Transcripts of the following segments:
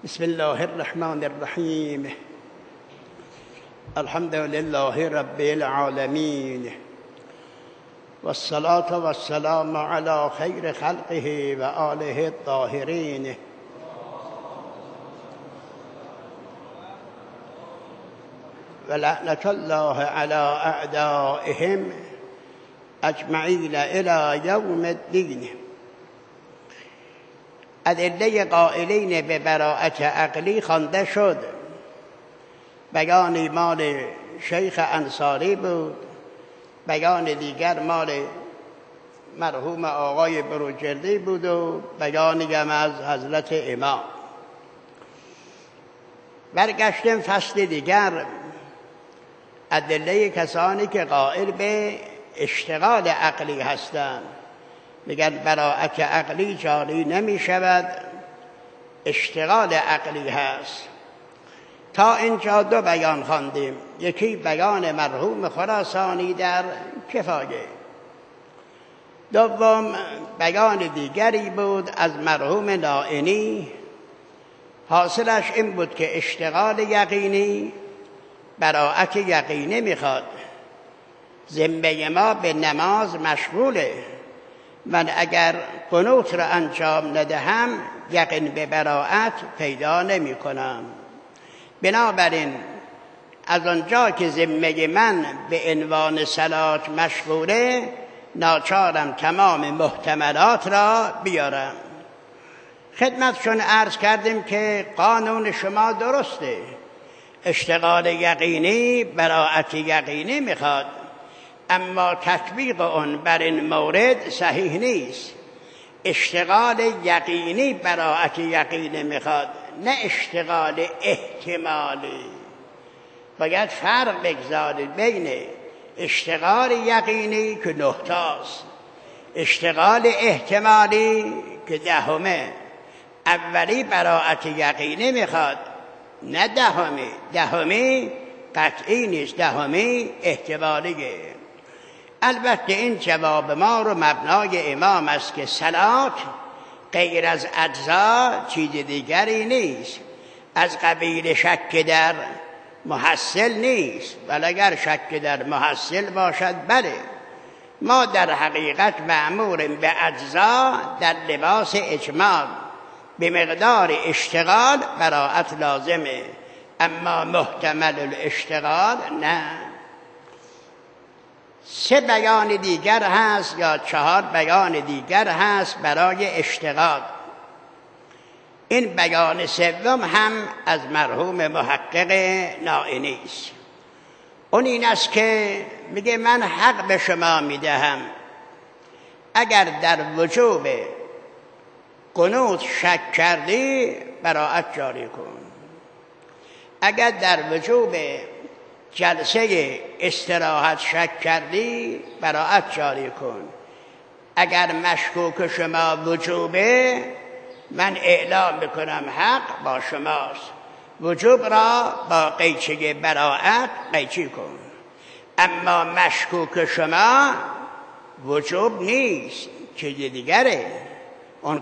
بسم الله الرحمن الرحیم. الحمد لله رب العالمین والصلاة والسلام علی خیر خلقه و آله الطاهرین. و لعنة الله علی اعدائهم اجمعین الی یوم الدین. ادله قائلین به براءت عقلی خوانده شد. بیان مال شیخ انصاری بود، بیان دیگر مال مرحوم آقای بروجردی بود و بیانی هم از حضرت امام. برگشتیم فصل دیگر، ادله کسانی که قائل به اشتغال عقلی هستند. میگن براءت عقلی جاری نمی شود، اشتغال عقلی هست. تا اینجا دو بیان خواندیم. یکی بیان مرحوم خراسانی در کفایه، دوم بیان دیگری بود از مرحوم نائینی. حاصلش این بود که اشتغال یقینی براءت یقینی میخواد. ذمه ما به نماز مشغوله، من اگر قنوت را انجام ندهم یقین به براءت پیدا نمی کنم. بنابراین از آنجا که ذمه من به عنوان صلات مشغوله، ناچارم تمام محتملات را بیارم. خدمتشون عرض کردیم که قانون شما درسته، اشتغال یقینی براءت یقینی میخواد، اما تطبیق اون بر این مورد صحیح نیست. اشتغال یقینی براءت یقینی میخواد، نه اشتغال احتمالی. باید فرق بگذارید بین اشتغال یقینی که 9 تاست، اشتغال احتمالی که 10. اولی براءت یقینی میخواد، نه 10. قطعی نیست، 10 احتمالیه. البته این جواب ما رو مبنای امام است که صلات غیر از اجزا چیز دیگری نیست، از قبیل شک در محصل نیست. ولی اگر شک در محصل باشد بله، ما در حقیقت مأموریم به اجزا در لباس اجمال. به مقدار اشتغال براءت لازمه، اما محتمل الاشتغال نه. 3 بیان دیگر هست یا 4 بیان دیگر هست برای اشتغال. این بیان سوم هم از مرحوم محقق نائینی است. اون این است که میگه من حق به شما میدهم، اگر در وجوب قنوت شک کردی براءت جاری کن، اگر در وجوب جلسه استراحت شک کردی براءت جاری کن. اگر مشکوک شما وجوبه، من اعلام میکنم حق با شماست، وجوب را با قیچه براءت قیچی کن. اما مشکوک شما وجوب نیست، چیز دیگره. اون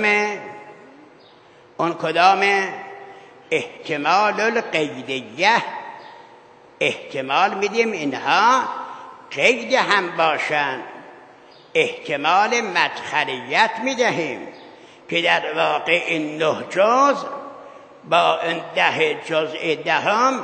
کدامه؟ احتمال القیدیه. احتمال میدیم اینها قید هم باشن، احتمال مدخلیت میدهیم که در واقع این 9 جز با این 10 جزء 10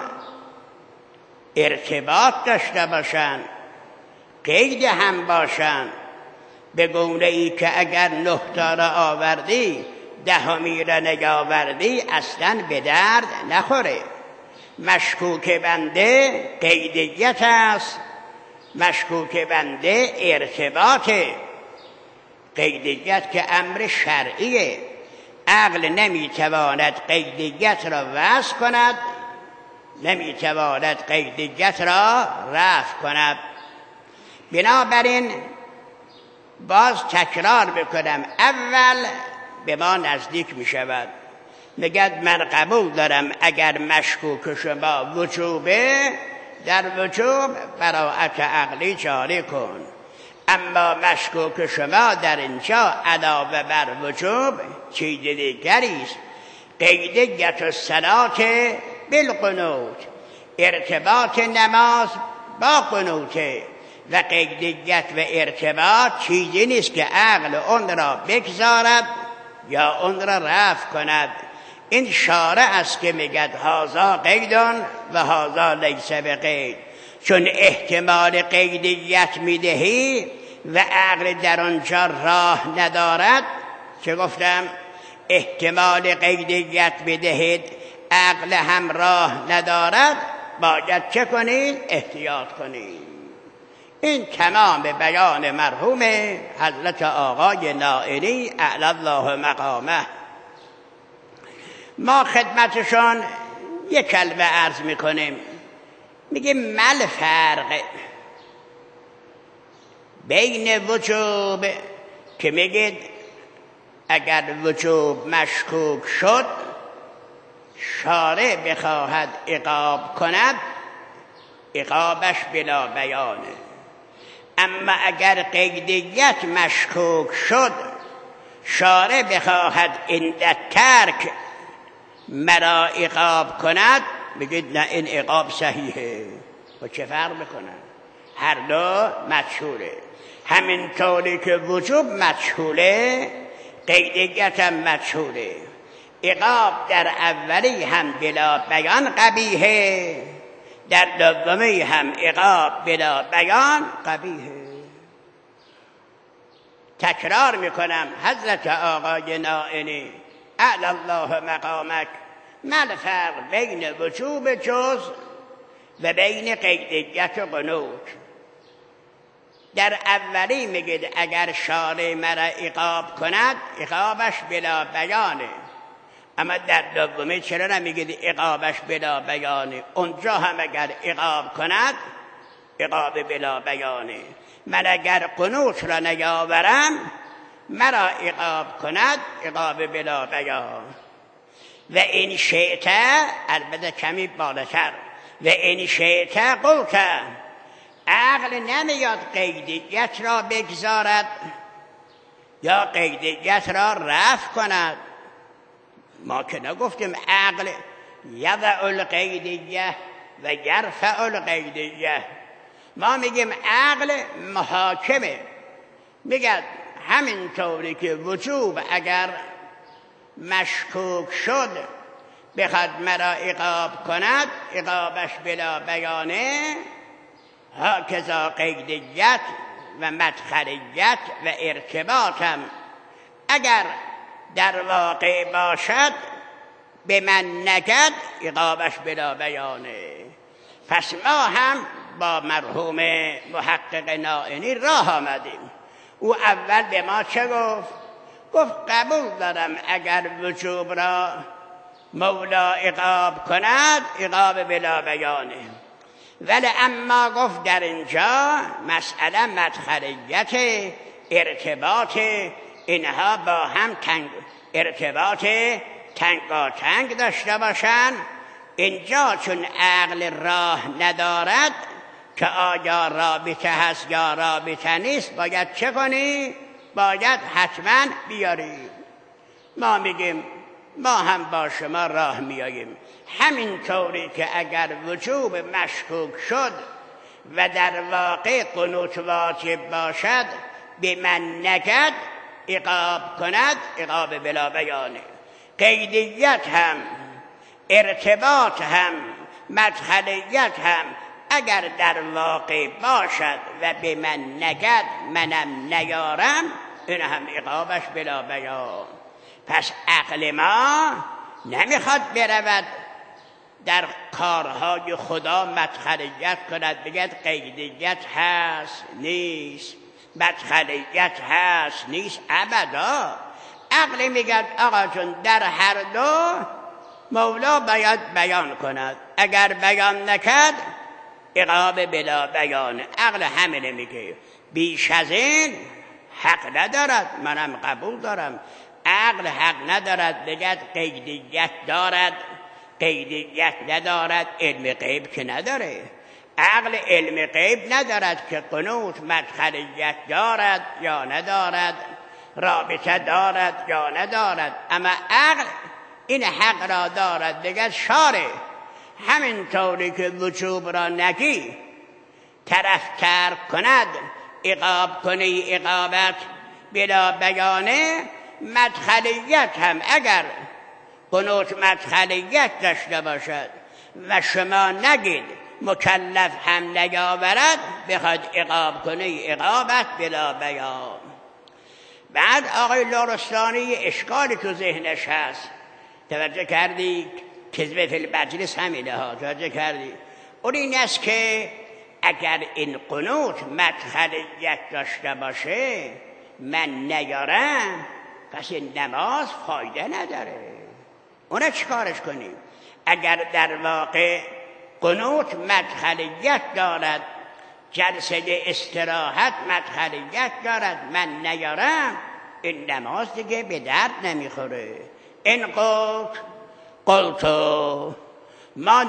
ارتباط داشته باشن، قید هم باشن، به گونه ای که اگر 9 تا را آوردی 10 را نیاوردی اصلا به درد نخوره. مشکوک بنده قیدیت است، مشکوک بنده ارتباطه. قیدیت که امر شرعیه، عقل نمیتواند قیدیت را وضع کند، نمیتواند قیدیت را رفع کند. بنابراین باز تکرار بکنم، اول به ما نزدیک میشود، میگد من قبول دارم اگر مشکوک شما وجوبه، در وجوب براءت عقلی جاری کن. اما مشکوک شما در اینجا علاوه بر وجوب چیز دیگری است، قیدیت الصلات بالقنوت، ارتباط نماز با قنوته. و قیدیت و ارتباط چیزی نیست که عقل اون را بگذارد یا اون را رفع کند. این شارع است که میگد هذا قیدان و هذا لیس بقید. چون احتمال قیدیت میدهی و عقل در آنجا راه ندارد، چه گفتم؟ احتمال قیدیت بدهید عقل هم راه ندارد، باید چه کنید؟ احتیاط کنید. این تمام بیان مرحوم حضرت آقای نائینی اعلی الله مقامه. ما خدمتشان یک کلمه عرض میکنیم، میگیم مل فرق بین وجوب که میگید اگر وجوب مشکوک شد شارع بخواهد عقاب کند، عقابش بلا بیانه. اما اگر قیدیت مشکوک شد شارع بخواهد عند ترک مرا عقاب کند، بگید نه این عقاب صحیحه. و چه فرق میکنه؟ هر دو مجهوله. همینطوری که وجوب مجهوله قیدیت هم مجهوله. عقاب در اولی هم بلا بیان قبیحه، در دومی هم عقاب بلا بیان قبیحه. تکرار میکنم حضرت آقای نائینی اعلی الله مقامک، ما الفرق بین وجوب جز و بین قیدیت و قنوت؟ در اولی میگید اگر شارع مرا عقاب کند عقابش بلا بیانه، اما در دومی چرا نمیگید عقابش بلا بیانه؟ اونجا هم اگر عقاب کند عقاب بلا بیانه. من اگر قنوت را نیاورم مرا عقاب کند عقاب بلا بیان. و این شیطه، البته کمی بالاتر، و این شیطه قلت، عقل نمیاد قیدیت را بگذارد یا قیدیت را رفع کند. ما که نگفتیم عقل یضع القیدیه و یرفع القیدیه. ما میگیم عقل محاکمه، میگه همینطوری که وجوب اگر مشکوک شد بخواد مرا عقاب کند عقابش بلا بیانه، هاکذا قیدیت و مدخلیت و ارتباطم اگر در واقع باشد به من نگد عقابش بلا بیانه. پس ما هم با مرحوم محقق نائینی راه آمدیم. او اول به ما چه گفت؟ گفت قبول دارم اگر وجوب را مولا عقاب کند عقاب بلا بیانه، ولی اما گفت در اینجا مسئله مدخلیت، ارتباط اینها با هم ارتباط تنگاتنگ داشته باشن. اینجا چون عقل راه ندارد که آیا رابطه هست یا رابطه نیست، باید چه کنی؟ باید حتما بیاری. ما میگیم ما هم با شما راه میاییم. همینطوری که اگر وجوب مشکوک شد و در واقع قنوت واجب باشد به من نگد عقاب کند عقاب بلا بیانه. قیدیت هم ارتباط هم مدخلیت هم اگر در واقع باشد و به من نگد منم نیارم این هم عقابش بلا بیان. پس عقل ما نمیخواد برود در کارهای خدا مدخلیت کند، بگد قیدیت هست نیست، مدخلیت هست نیست، ابدا. عقل میگد آقا جون در هر دو مولا باید بیان کند، اگر بیان نکرد عقاب بلا بیانه. عقل همینه میگه، بیش از این حق ندارد. منم قبول دارم عقل حق ندارد بگد قیدیت دارد قیدیت ندارد. علم غیب که نداره. عقل علم غیب ندارد که قنوت مدخلیت دارد یا ندارد، رابطه دارد یا ندارد. اما عقل این حق را دارد بگد شاره. همینطوری که وجوب را نگی طرف ترک کند عقاب کنی عقابت بلا بیانه. مدخلیت هم اگر قنوت مدخلیت داشته باشد و شما نگید مکلف هم نیاورد بخواد عقاب کنی عقابت بلا بیان. بعد آقای لرستانی اشکالی تو ذهنش هست، توجه کردی؟ کذبه فی المجلس همینه ها، توجه کردی؟ اون این است که اگر این قنوت مدخلیت داشته باشه من نیارم پس این نماز فایده نداره. اونه چیکارش کنیم؟ اگر در واقع قنوت مدخلیت دارد، جلسه استراحت مدخلیت دارد، من نیارم، این نماز دیگه به درد نمیخوره. این قلتو ما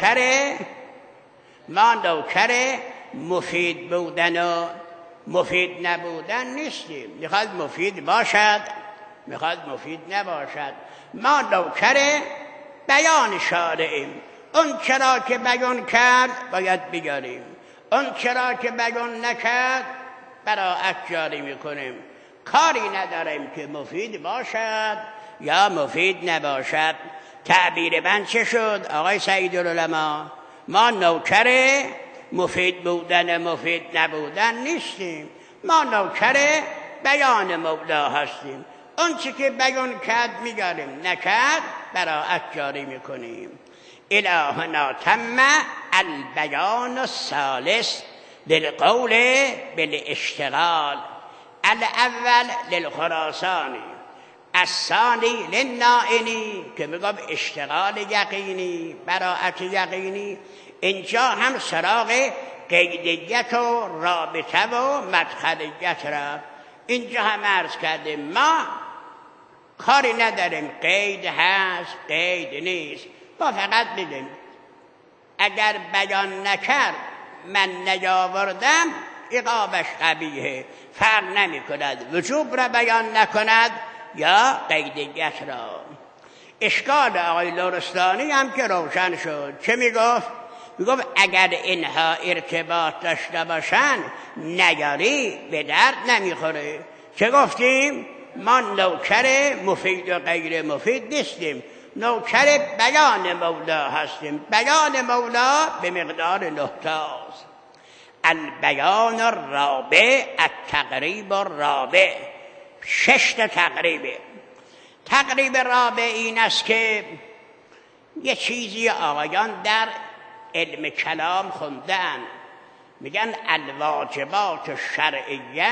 نوکر مفید بودن و مفید نبودن نیستیم. میخواد مفید باشد، میخواد مفید نباشد. ما نوکر بیان شارعیم. اون چرا که بیان کرد باید بگاریم، اون چرا که بیان نکرد براعت جاری میکنیم. کاری نداریم که مفید باشد یا مفید نباشد. تعبیر من چه شد آقای سیدالعلماء؟ ما نوکر مفید بودن مفید نبودن نیستیم، ما نوکر بیان مولا هستیم. اون چی که بیان کرد میگاریم، نکرد براعت جاری میکنیم. الهنا تم البیان الثالث للقول بالاشتغال. الاول للخراسانی، الثانی للنائینی که میگم اشتغال یقینی، براعت یقینی. اینجا هم سراغ قیدیت و رابطه و مدخلیت را اینجا هم عرض کردیم. ما کاری نداریم قید هست قید نیست، ما فقط بگیم اگر بیان نکرد من نیاوردم عقابش قبیحه، فرق نمی کند وجوب را بیان نکند یا قیدیت را. اشکال آقای لرستانی هم که روشن شد. چه میگفت؟ میگفت اگر اینها ارتباط داشته باشن نیاری به درد نمیخوره. چه گفتیم؟ ما نوکر مفید و غیر مفید نیستیم، نوکر بیان مولا هستیم. بیان مولا به مقدار 9 تاست. البیان الرابع التقریب الرابع، 6 تا تقریبه. تقریب رابع این است که یه چیزی آقایان در علم کلام خوندن، میگن الواجبات الشرعیه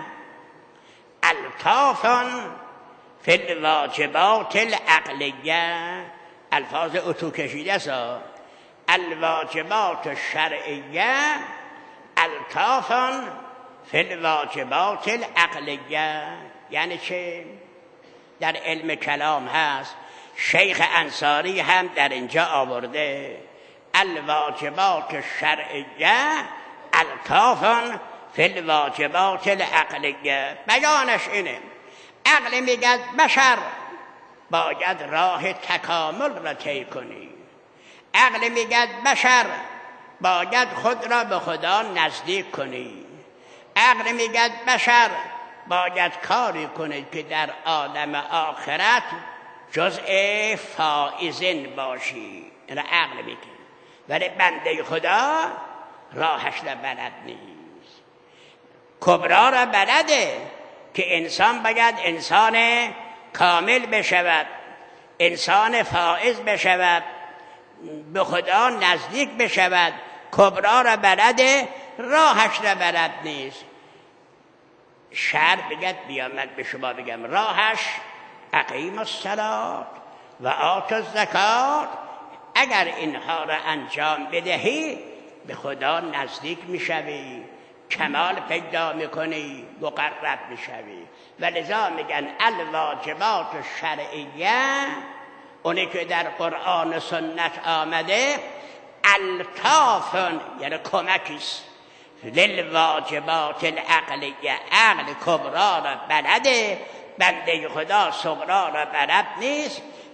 الطافن فی الواجبات العقلیه. الفاظ اتو کشیده سا. الواجبات الشرعیه الطافن فی الواجبات العقلیه. یعنی چه؟ در علم کلام هست، شیخ انصاری هم در اینجا آورده الواجبات الشرعیه الطافن فی الواجبات العقلیه. بیانش اینه، عقل میگه بشر باید راه تکامل را طی کنی، عقل میگه بشر باید خود را به خدا نزدیک کنی، عقل میگه بشر باید کاری کنید که در عالم آخرت جزء فائزین باشی. این عقل میگه، ولی بنده خدا راهش را بلد نیست، کبرا را بلده که انسان باید انسان کامل بشود، انسان فائز بشود، به خدا نزدیک بشود. کبرا را بلده، راهش را بلد نیست. شرع بگد بیا من به شما بگم راهش اقیم الصلاة و آت الزکات. اگر اینها را انجام بدهی به خدا نزدیک میشوی، کمال پیدا میکنی، مقرب میشوی. و لذا میگن الواجبات الشرعیه، اونی که در قرآن و سنت آمده، الطافن یعنی کمکیست للواجبات العقلیه. عقل کبرا را بلده، بنده خدا صغرا را بلد نیست.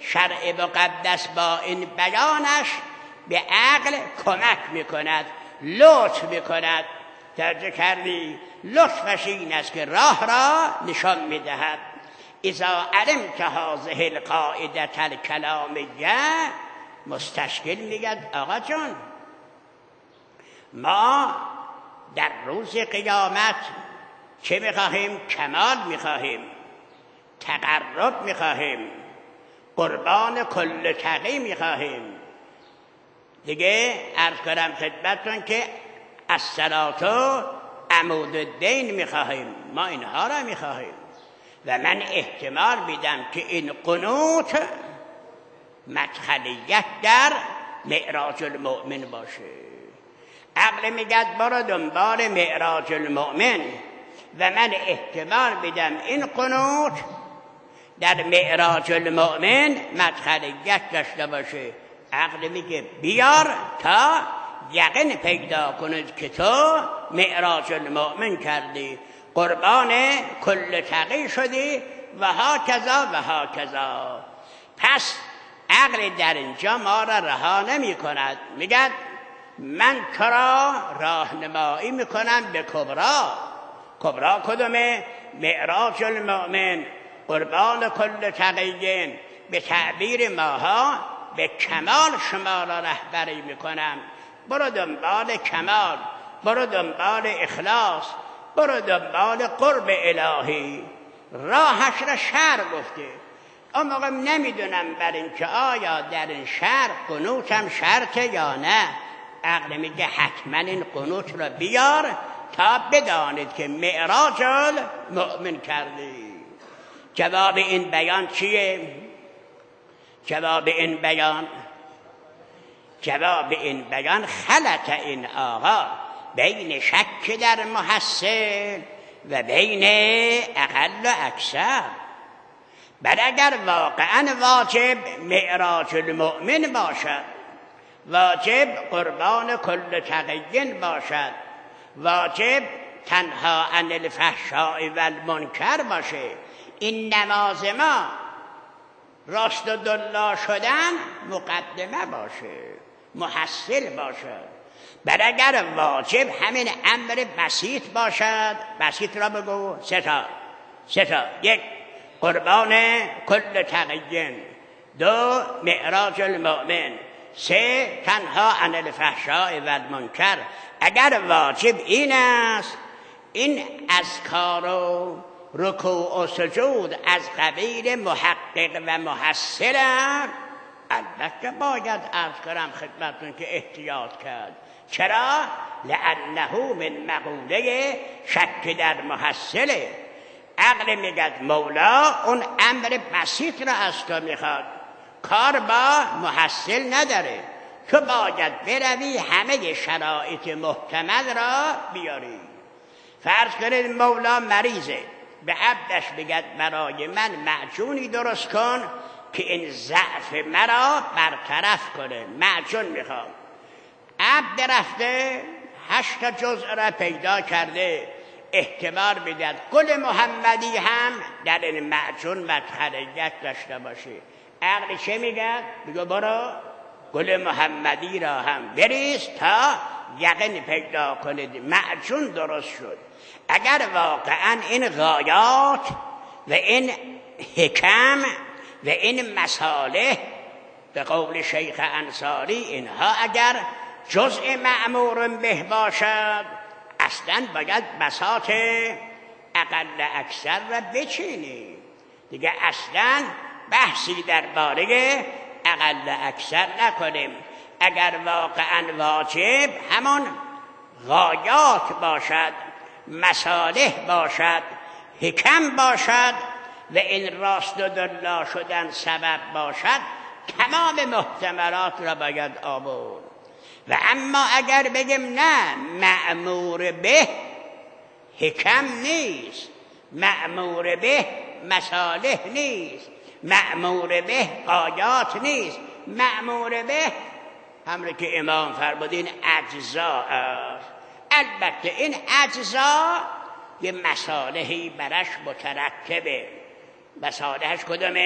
شرع مقدس با این بیانش به عقل کمک میکند، لطف میکند. توجه کردی؟ لطفش این است که راه را نشان میدهد. اذا علمت هذه القاعده الکلامیه، مستشکل میگد آقا جان ما در روز قیامت چه میخواهیم؟ کمال میخواهیم، تقرب میخواهیم، قربان کل تقی میخواهیم. دیگه عرض کنم خدمتتون که الصلاة عمود الدین میخواهیم، ما اینها را میخواهیم. و من احتمال میدم که این قنوت مدخلیت در معراج المؤمن باشه. عقل میگد برو دنبال معراج المؤمن و من احتمال میدم این قنوت در معراج المؤمن مدخلیت داشته باشه. عقل میگه بیار تا یقین پیدا کنید که تو معراج المؤمن کردی، قربان کل تقی شدی و ها کذا و ها کذا. پس عقل در اینجا ما را رها نمی کند، میگد من تو را راهنمایی میکنم به کبرا. کبرا کدومه؟ معراج المؤمن، قربان کل تقیین. به تعبیر ماها به کمال شما را رهبری میکنم. برو دنبال کمال، برو دنبال اخلاص، برو دنبال قرب الهی. راهش را شرع گفته. اون موقع نمیدونم بر این که آیا در این شرع قنوت هم شرطه یا نه. عقل میگه حتما این قنوت را بیار تا بدانید که معراج المؤمن کردی. جواب این بیان چیه؟ جواب این بیان خلط این آقا بین شک در محصل و بین اقل و اکثر. بل اگر واقعا واجب معراج المؤمن باشد، واجب قربان کل تقیین باشد، واجب تنها عن الفحشاء و المنکر باشه، این نماز ما راست و دلا شدن مقدمه باشه، محصل باشد. بل اگر واجب همین امر بسیط باشد، بسیط را بگو سه تا. یک، قربان کل تقیین. دو، معراج المؤمن. سه، تنها عن الفحشاء و المنکر. اگر واجب این است، این اذکار و رکوع و سجود از قبیل محقق و محصل، البته باید عرض کنم خدمتتون که احتیاط کرد. چرا؟ لانه من مقوله شک در محصله. عقل میگد مولا اون امر بسیط را از تو میخواد، کار با محصل نداره، تو باید بروی همه شرایط محتمل را بیاری. فرض کنید مولا مریضه، به عبدش بگد برای من معجونی درست کن که این ضعف مرا برطرف کنه، معجون میخوام. عبد رفته 8 جزء را پیدا کرده، احتمال میداد گل محمدی هم در این معجون مدخلیت داشته باشه. عقل چه میگه؟ میگه برو گل محمدی را هم بریز تا یقین پیدا کنید معجون درست شد. اگر واقعا این غایات و این حکم و این مصالح به قول شیخ انصاری اینها اگر جزء معمور به باشد، اصلا باید بساط اقل اکثر را بچینی. دیگه اصلا بحثی درباره اقل اکثر نکنیم. اگر واقعا واجب همون غایات باشد، مصالح باشد، حکم باشد و این راست و دلا شدن سبب باشد، تمام محتملات را باید آورد. و اما اگر بگیم نه مأمور به حکم نیست، مأمور به مصالح نیست، مأمور به غایات نیست، مأمور به همون که امام فرمودین اجزا است. البته این اجزا یه مصالحی برش مترکبه. مصالحش کدومه؟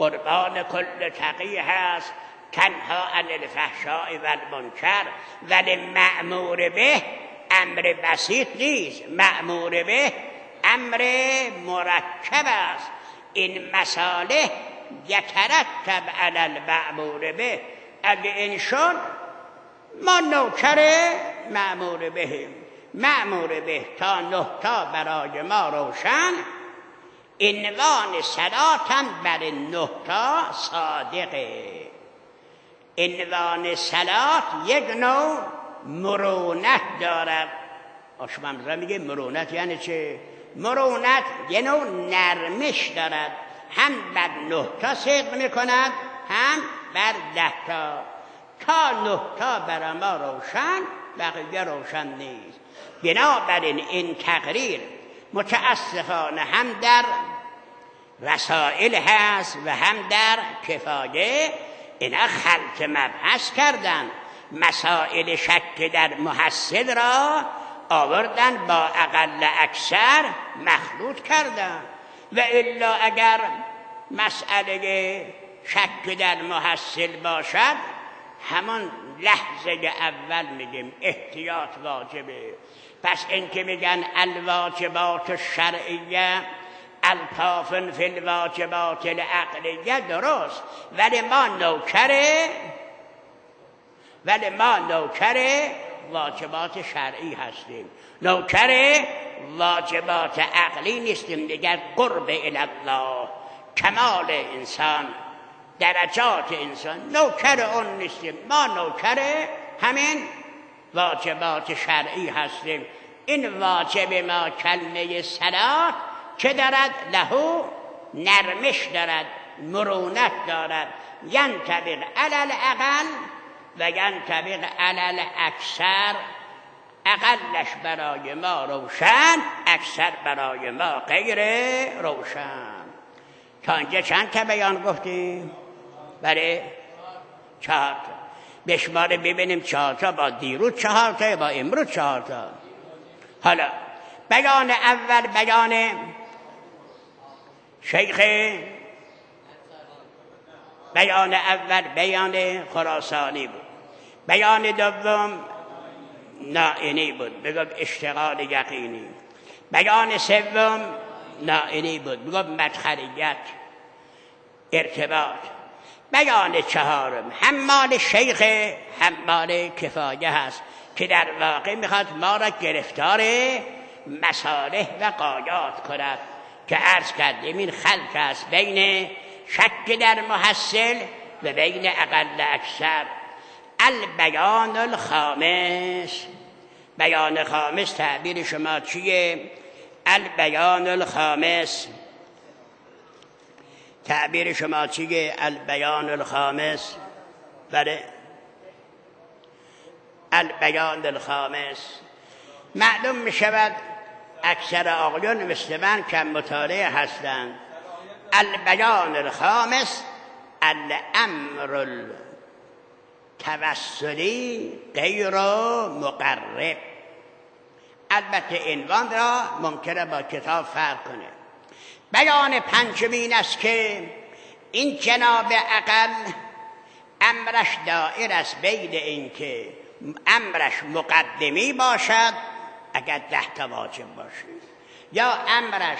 قربان کل تقی هست، تنها عن الفحشاء و المنکر. ولی مأمور به امر بسیط نیست، مأمور به امر مرکب است. این مصالح یترتب علی المأمور به. اگه این شد ما نوکر مأمور بهیم. مأمور به تا 9 تا برای ما روشن. عنوان صلاتم بر 9 تا صادقه. عنوان صلات یک نوع مرونت دارد. شما میگه مرونت یعنی چه؟ مرونت یه نوع نرمش دارد، هم بر 9 تا صدق میکند هم بر 10 تا. تا 9 تا برای ما روشن، بقیه روشن نیست. بنابراین این تقریر متاسفانه هم در رسائل هست و هم در کفایه. اینا خلط مبحث کردن، مسائل شک در محصل را آوردن با اقل اکثر مخلوط کردن. و الا اگر مسئله شک در محصل باشد، همان لحظه اول میگیم احتیاط واجبه. پس این که میگن الواجبات الشرعیه الطاف فی الواجبات العقلیه درست، ولی ما نوکر واجبات شرعی هستیم، نوکر واجبات عقلی نیستیم. دیگر قرب الله، کمال انسان، درجات انسان، نوکر اون نیستیم. ما نوکر همین واجبات شرعی هستیم. این واجب ما کلمه صلات که دارد لهو نرمش دارد، مرونت دارد، ینطبق علی الاقل و ینطبق علی الاکثر. اقلش برای ما روشن، اکثر برای ما غیر روشن. تا اینجا چند تا بیان گفتیم؟ برای 4 تا. بشماره ببینیم 4 تا با دیروز 4 تا با امروز 4 تا. حالا بیان اول بیان شیخ، بیان اول بیان خراسانی بود. بیان دوم نائینی بود، بگم اشتغال یقینی. بیان سوم نائینی بود، بگم مدخلیت، ارتباط. بیان چهارم هم مال شیخ هم مال کفایه هست که در واقع میخواد ما را گرفتار مصالح و قایات کند که عرض کردیم این خلط است بین شک در محصل و بین اقل اکثر. البیان الخامس، بیان خامس تعبیر شما چیه؟ البیان الخامس، تعبیر شما چیه؟ البیان الخامس. بله، البیان الخامس. معلوم می شود اکثر آقایون مثل من کم مطالعه هستند. البیان الخامس الامر التوسلی غیر مقرب. البته عنوان را ممکنه با کتاب فرق کنه. بیان پنجمین است که این جناب اقل امرش دائر است بین این که امرش مقدمی باشد اگر 10 تا واجب باشه، یا امرش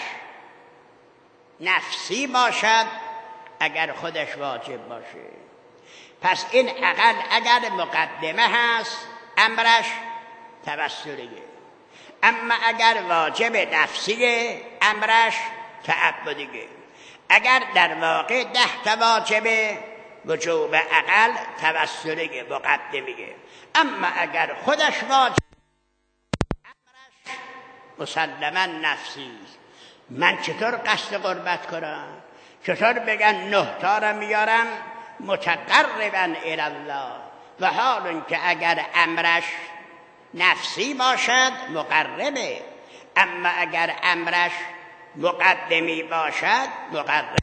نفسی باشد اگر خودش واجب باشه. پس این اقل اگر مقدمه هست امرش توسلیه، اما اگر واجب نفسیه امرش تعبدیه. اگر در واقع 10 تا واجب وجوب اقل توسلیه، مقدمیه. اما اگر خودش واجب امرش مسلما نفسی. من چطور قصد قربت کنم؟ چطور بگن 9 تا را میارم متقربا الی الله، و حال که اگر امرش نفسی باشد مقربه، اما اگر امرش مقدمی باشد مقرب.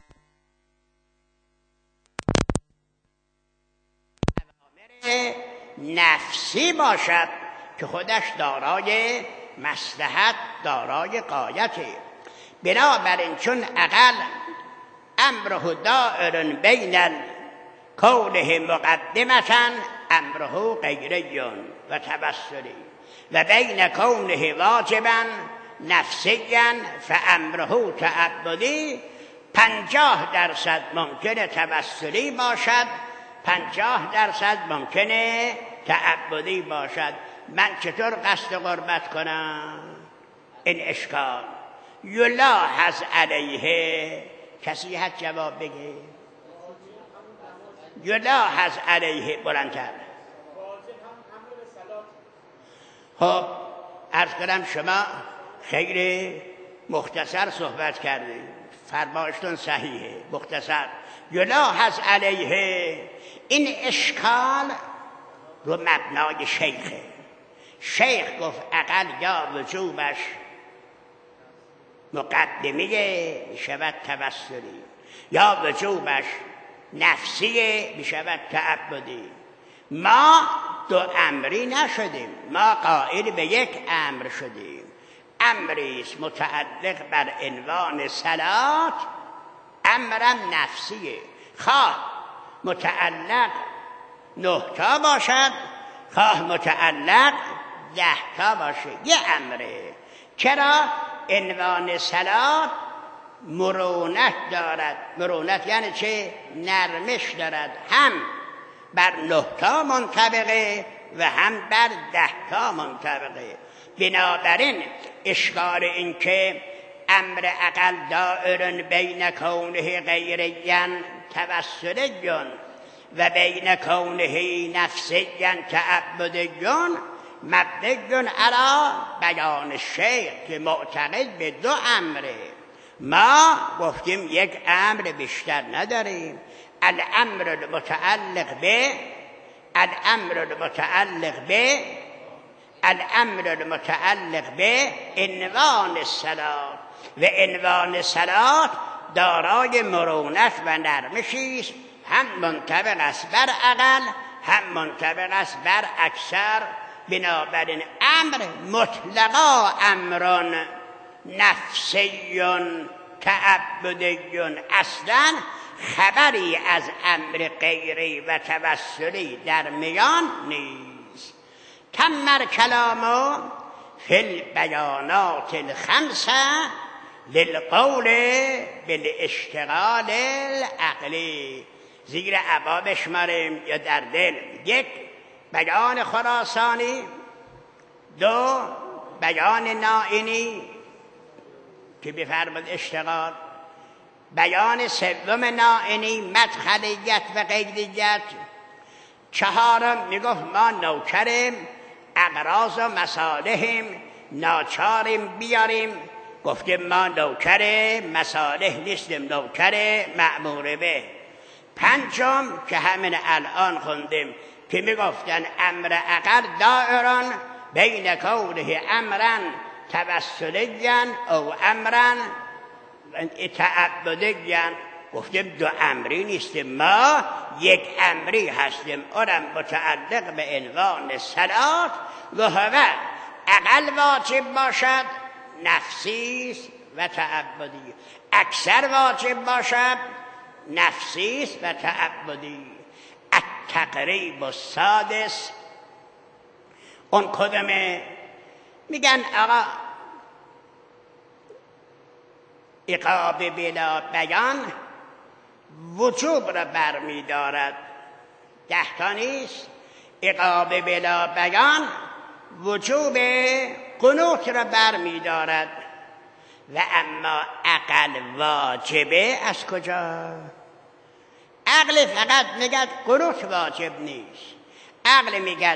نفسی باشد که خودش دارای مصلحت، دارای غایته. بنابراین چون اقل امره دائر بین کونه مقدمة امره غیری و توسلی و بین کونه واجبا نفسیا فامره تعبدی. 50% ممکنه توسلی باشد، 50% ممکنه تعبدی باشد. من چطور قصد قربت کنم؟ این اشکال یلاحظ علیه. کسی هست جواب بگه؟ یلاحظ علیه بلندتر. خب عرض کنم شما خیلی مختصر صحبت کردید، فرمایشتون صحیحه، مختصر. یلاحظ علیه، این اشکال رو مبنای شیخه. شیخ گفت اقل یا وجوبش مقدمیه میشود توسلی، یا وجوبش نفسیه میشود تعبدی. ما دو امری نشدیم، ما قائل به یک امر شدیم. امریست متعلق بر عنوان صلات، امرم نفسیه، خواه متعلق 9 تا باشد، خواه متعلق 10 تا باشه، یه امره. چرا؟ عنوان صلات مرونت دارد. مرونت یعنی چه؟ نرمش دارد، هم بر 9 تا منطبقه و هم بر 10 تا منطبقه. بنابراین اشکال این که امر اقل دائر بین کونه غیریان توسلیون و بین کونه نفسیان تعبدیون مبنیون علی بیان شیخ که معتقد به 2 امره. ما گفتیم یک امر بیشتر نداریم. الامر المتعلق به عنوان الصلات و عنوان صلات دارای مرونت و نرمشی است، هم منطبق است بر اقل، هم منطبق است بر اکثر. بنابراین امر مطلقا امرون نفسیون تعبدیون، اصلا خبری از امر غیری و توسلی در میان نیست. تم کلام فی البیانات الخمسه للقول بالاشتغال العقلی. زیر عبا بشماریم یا در دل: 1 بیان خراسانی، 2 بیان نائینی که بفرماد اشتغال، بیان 3 نائینی مدخلیت و قیدیت، 4 میگفت ما نوکریم، اغراض و مصالحیم، ناچاریم بیاریم. گفتیم ما نوکر مصالح نیستیم، نوکر مأمور به. 5 که همین الان خوندیم که میگفتن امر اقل دائران بین کونه امرن توسلیان او امرن تعبدیان. گفتیم 2 امری نیستیم، ما یک امری هستیم، اونم متعلق به عنوان صلات و هو اقل واجب باشد نفسی و تعبدی، اکثر واجب باشد نفسی و تعبدی. التقریب السادس اون کدومه؟ میگن آقا عقاب بلا بیان وجوب را برمی دارد. 10 تا نیست. عقاب بلا بیان وجوب قنوت را برمی دارد. و اما عقل واجبه از کجا؟ عقل فقط میگه قنوت واجب نیست. عقل میگه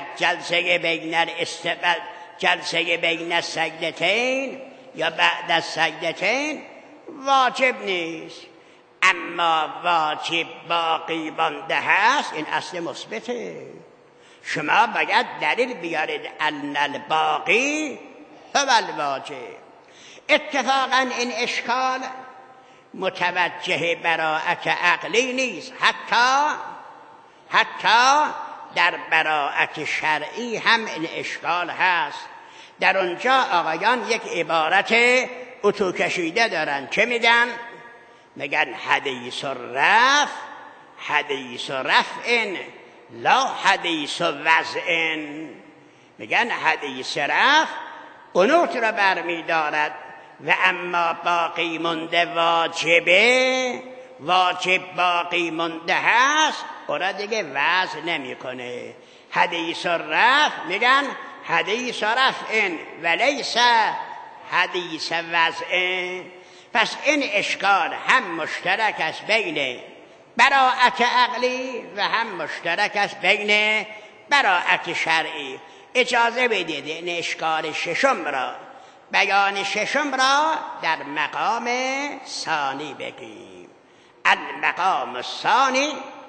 جلسه بین السجدتین یا بعد از سجدتین واجب نیست، اما واجب باقی مانده هست. این اصل مثبته. شما باید دلیل بیارید ان الباقی هو الواجب. اتفاقا این اشکال متوجه براءت عقلی نیست، حتی در براءت شرعی هم این اشکال هست. در اونجا آقایان یک عبارت اتو کشیده دارن. چه میگن؟ میگن حدیث الرفع حدیث رفع لا حدیث وضع. میگن حدیث رفع قنوت را برمیدارد و اما باقی مونده واجبه، واجب باقی مونده هست او را دیگه وضع نمیکنه. حدیث الرفع میگن حدیث رفع ولیس حدیث وضع. پس این اشکال هم مشترک است بین براءت عقلی و هم مشترک است بین براءت شرعی. اجازه بدید این اشکال ششم را، بیان ششم را در مقام ثانی بگیم. المقام الثانی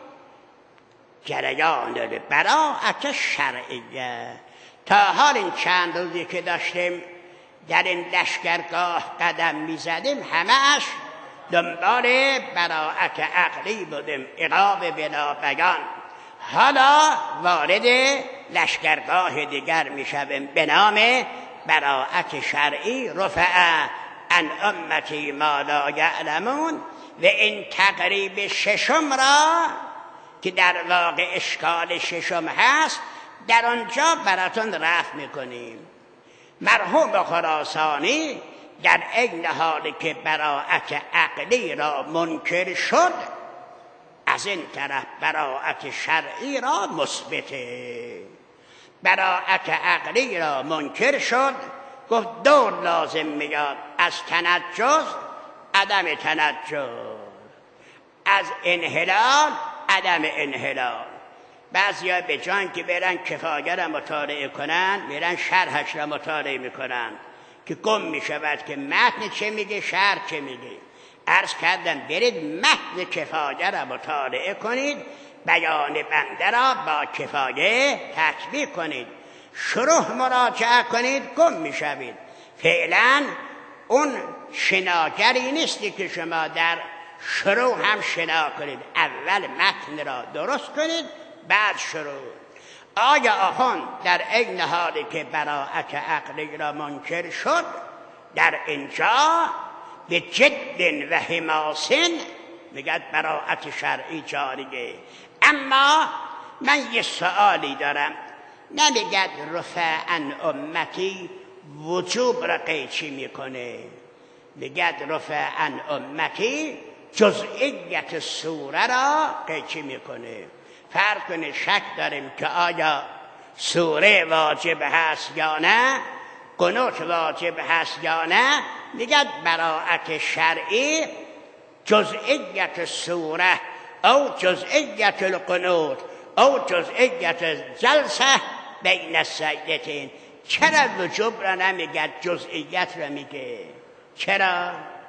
جریان البراءت شرعیه. تا حال این چند روزی که داشتیم در این لشکرگاه قدم میزدیم همه‌اش دنبال براءت عقلی بودیم، عقاب بلا بیان. حالا وارد لشکرگاه دیگر میشویم به نام براءت شرعی. رفع عن امتی ما لا یعلمون. و این تقریب ششم را که در واقع اشکال ششم هست در آنجا براتون رفع میکنیم. مرحوم خراسانی در عین حالی که براءت عقلی را منکر شد، از این طرف براءت شرعی را مثبته. براءت عقلی را منکر شد، گفت دور لازم میاد از تنجس عدم تنجس، از انحلال عدم انحلال. بعضیا به جان که برن کفایه را مطالعه کنن میرن شرحش را مطالعه میکنن که گم میشود که متن چه میگه شرح چه میگه. عرض کردم برید متن کفایه را مطالعه کنید، بیان بنده را با کفایه تطبیق کنید، شروح مراجعه کنید، گم میشوید. فعلا اون شناگری نیستی که شما در شروع هم شنا کنید. اول متن را درست کنید بعد شروع. آیا آخوند در عین حالی که براءت عقلی را منکر شد در اینجا به جد و حماسن میگه براءت شرعی جاریه. اما من یه سوالی دارم، نمیگه رفع عن امتی وجوب را قیچی میکنه، میگه رفع عن امتی جزئیت سوره را قیچی میکنه. فرق کنه شک داریم که آیا سوره واجب هست یا نه، قنوت واجب هست یا نه. میگه براءت شرعی جزئیت سوره او جزئیت القنوت او جزئیت جلسه بین السجدتین. چرا وجوب را نمیگه جزئیت را میگه؟ چرا؟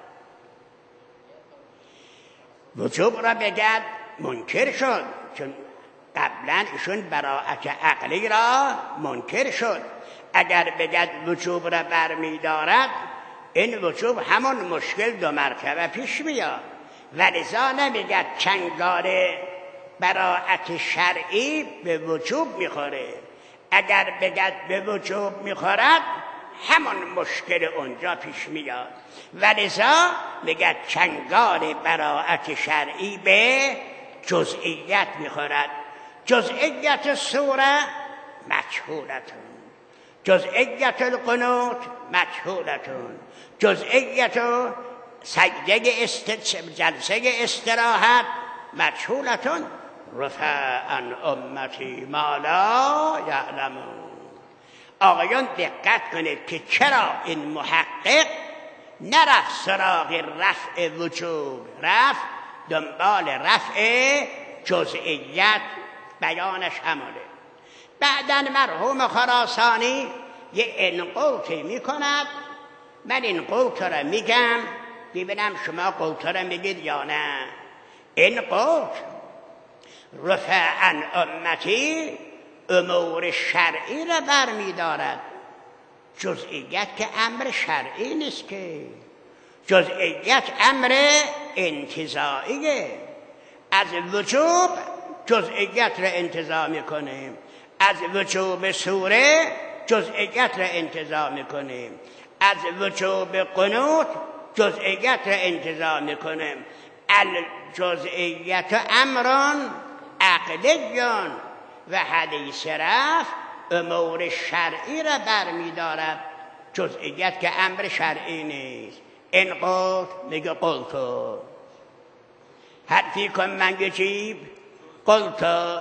وجوب را بگه منکر شد، چون قبلا ایشون براءت عقلی را منکر شد. اگر بگد وجوب را برمیدارد این وجوب همون مشکل دو مرتبه پیش میاد. ولذا نمیگد چنگال براءت شرعی به وجوب میخوره. اگر بگد به وجوب میخورد همون مشکل اونجا پیش میاد. ولذا میگد چنگال براءت شرعی به جزئیت میخورد. جزئیت سوره مجهولتون، جزئیت القنوت مجهولتون، جزئیت سجده جلسه استراحت مجهولتون. رفع عن امتی ما لا یعلمون. آقایان دقت کنید که چرا این محقق نرفت سراغ رفع وجوب، رفت دنبال رفع جزئیت، بیانش همونه. بعدن مرحوم خراسانی یه انقوطی میکند. من این قوط را میگم ببینم شما قوط را میگید یا نه. این قوط رفع عن امتی امور شرعی را برمیدارد. جزئیت که امر شرعی نیست، که جزئیت امر انتزاعیه. از وجوب جزئیت را انتزاع میکنیم، از وجوب سوره جزئیت را انتزاع میکنیم، از وجوب قنوت جزئیت را انتزاع میکنیم، الجزئیت امران عقلیون و حدیث رفع امور شرعی را برمی‌دارد. جزئیت که امر شرعی نیست. این قلت میگه قلتو، حرفی کن من یجیب قلتو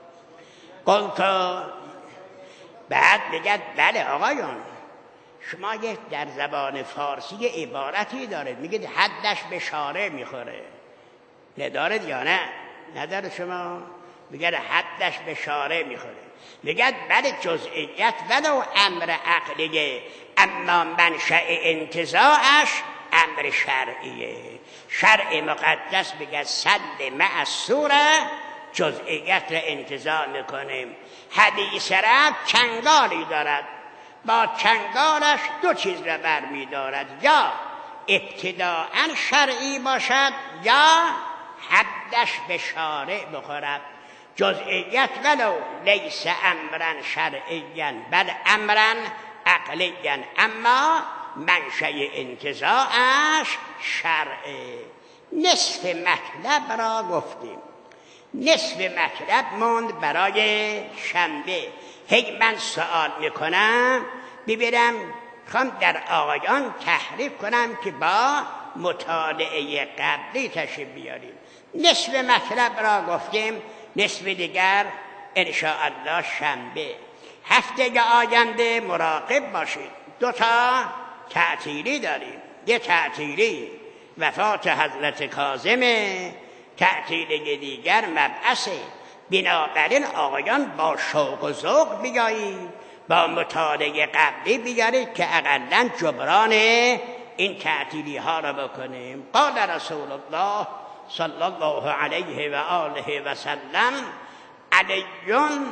بعد میگه بله آقایون شما یک در زبان فارسی عبارتی دارید میگید حدش به شارع میخوره، ندارد یا نه؟ نداره شما؟ میگه حدش به شارع میخوره. میگه بله جزئیت ولو امر عقلیه اما منشأ انتزاعش امر شرعیه. شرع مقدس میگه صد مع السوره، جزئیت را انتزاع میکنیم. حدیث رفع چنگالی دارد، با چنگالش دو چیز را برمی‌دارد، یا ابتداءً شرعی باشد یا حدش به شارع بخورد. جزئیت ولو لیس امرا شرعیا بل امرا عقلیا، اما منشأ انتزاعش شرعه. نصف مطلب را گفتیم، نصف مطلب موند برای شنبه. هی من سوال میکنم ببینم خواهم در آقایان تحریف کنم که با مطالعه قبلی تشریف بیاریم. نصف مطلب را گفتیم، نصف دیگر انشاءالله شنبه. هفته آینده مراقب باشید، 2 تعطیلی داریم. یه تعطیلی وفات حضرت کاظمه، تعطیلی دیگر مبعثه. بنابراین آقایان با شوق و ذوق بیایید، با مطالعه قبلی بیارید که اقلاً جبران این تعطیلی ها را بکنیم. قال رسول الله صلی الله علیه و آله و سلم علیون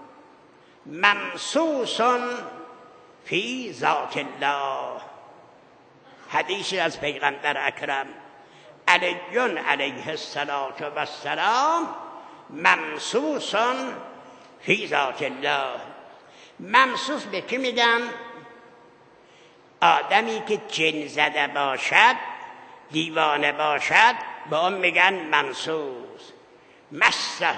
ممسوس فی ذات الله. حدیثی از پیغمبر اکرم علیون علیه السلام ممسوس فی ذات الله. ممسوس به کی میگم؟ آدمی که جن زده باشد، دیوانه باشد، به اون میگن ممسوس. مسه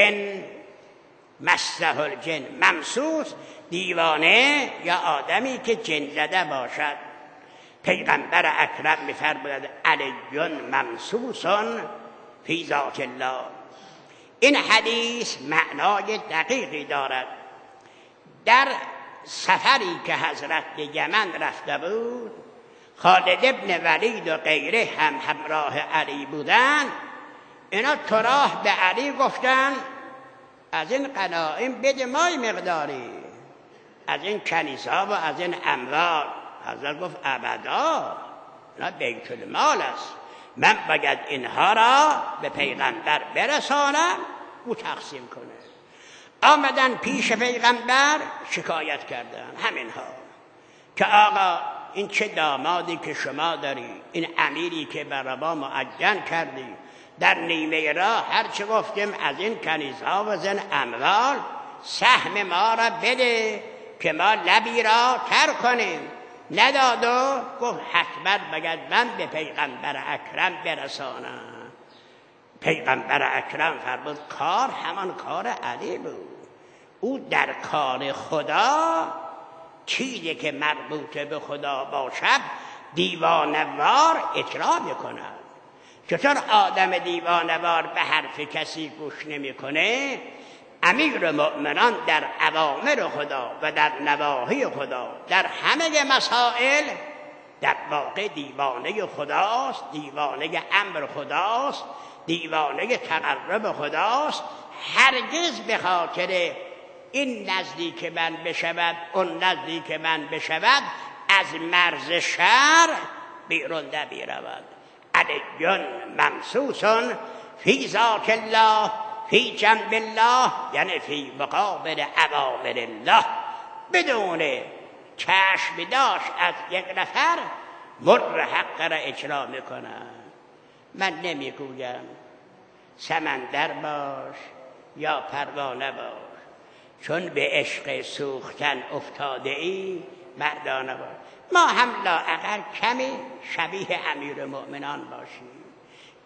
الجن. ممسوس دیوانه یا آدمی که جن زده باشد. پیغمبر اکرم میفرماید علیون ممسوس فی ذات الله. این حدیث معنای دقیقی دارد. در سفری که حضرت به یمن رفته بود، خالد ابن ولید و غیره هم همراه علی بودن. اینا تو راه به علی گفتن از این غنایم بده مای مقداری، از این کنیزها و از این اموال. حضرت گفت ابدا، اینا بیت المال است، من باید اینها را به پیغمبر برسانم او تقسیم کنه. آمدن پیش پیغمبر شکایت کردن همینها که آقا این چه دامادی که شما داری، این امیری که بر ما معجل کردی، در نیمه راه هر چه گفتیم از این کنیزها و از این اموال سهم ما را بده که ما لبی را تر کنیم. نداد و گفت حتما باید من به پیغمبر اکرم برسانم. پیغمبر اکرم فرمود کار همان کار علی بود. او در کار خدا چیزی که مربوط به خدا باشد دیوانه‌وار اجرا میکند. چطور آدم دیوانه‌وار به حرف کسی گوش نمیکنه؟ امیر مؤمنان در اوامر خدا و در نواهی خدا در همه مسائل در واقع دیوانه خداست، دیوانه امر خداست، دیوانه تقرب خداست. هرگز به خاطر این نزدیک من بشود اون نزدیک من بشود از مرز شرع بیرون نمیرود. علیون ممسوس فی ذات الله فی جنب الله، یعنی فی مقابل اوامر الله، بدون چشم داشت از یک نفر مر حق را اجرا میکنن. من نمیگویم سمندر باش یا پروانه باش، چون به عشق سوختن افتاده ای مردانه باش. ما هم لااقل کمی شبیه امیر مؤمنان باشیم،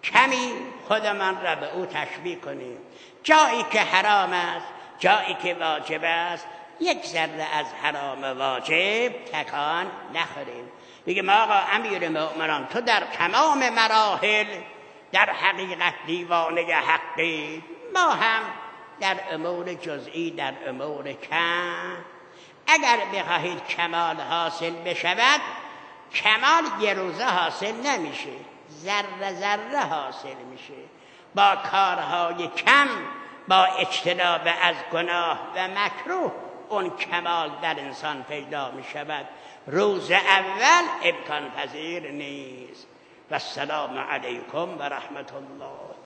کمی خودمان را به او تشبیه کنیم. جایی که حرام است، جایی که واجب است، یک ذره از حرام واجب تکان نخوریم. بگیم آقا امیرالمؤمنان تو در تمام مراحل در حقیقت دیوانه حقی، ما هم در امور جزئی، در امور کم. اگر بخواهید کمال حاصل بشود، کمال یه روزه حاصل نمیشه، ذره ذره حاصل میشه. با کارهای کم، با اجتناب از گناه و مکروه، اون کمال در انسان پیدا میشود. روز اول امکان پذیر نیست. و السلام علیکم و رحمت الله.